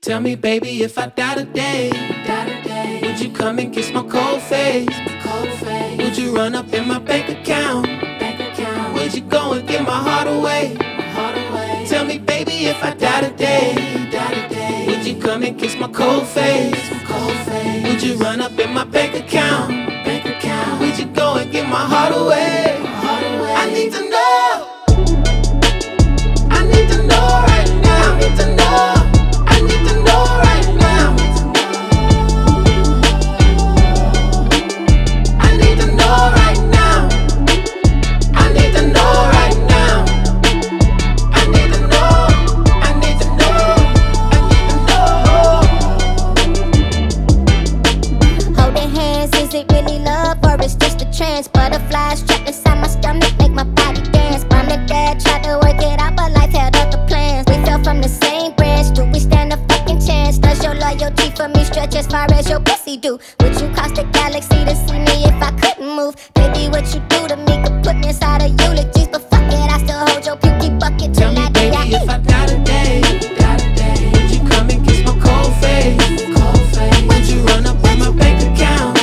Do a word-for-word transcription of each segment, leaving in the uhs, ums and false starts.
Tell me, baby, if I die today, die today, would you come and kiss my cold face? Cold face. Would you run up in my bank account? Bank account. Would you go and give my heart away? My heart away. Tell me, baby, if I die today, die today, would you come and kiss my cold face? My cold face. Would you run up in my bank account? Bank account. Would you go and give my heart away? My heart away. I need to know. I need to know right now. I need to know. Butterflies trapped inside my stomach make my body dance. Mom and dad tried to work it out, but life held up the plans. We fell from the same branch, do we stand a fucking chance? Does your loyalty for me stretch as far as your pussy do? Would you cross the galaxy to see me if I couldn't move? Baby, what you do to me could put me inside of eulogies, but fuck it, I still hold your pukey bucket till I die. Tell me, baby, if I die today, die today, would you come and kiss my cold face? Cold face. Would you run up on my bank account?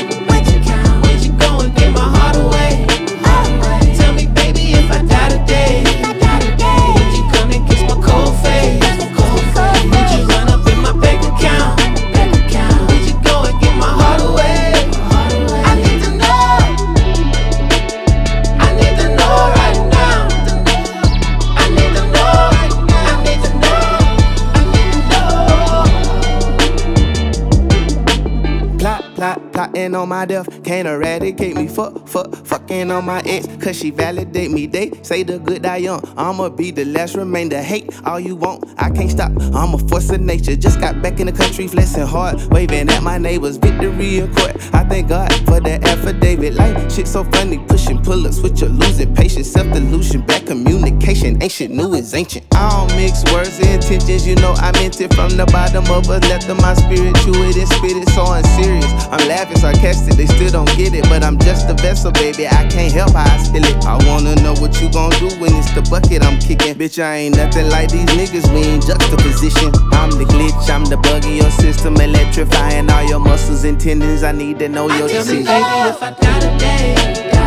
Plotting on my death, can't eradicate me. Fuck, fuck, fucking on my ex, cause she validate me. They say the good die young, I'ma be the last remainder. Hate all you want, I can't stop, I'm a force of nature. Just got back in the country, flexing hard, waving at my neighbors. Victory in court, I thank God for the affidavit. Like, shit so funny, pushing pull-ups with your losing patience. Self-delusion, bad communication, ain't shit new is ancient. I don't mix words and intentions, you know I meant it from the bottom of a left of my spirit. Chew it and spit it, so unserious. I'm laughing sarcastic, they still don't get it, but I'm just a vessel, baby, I can't help how I steal it. I wanna know what you gon' do when it's the bucket I'm kicking. Bitch, I ain't nothing like these niggas, we ain't juxtaposition. I'm the glitch, I'm the bug in your system, electrifying all your muscles and tendons. I need to know your Tell me, decision. baby, if I die today,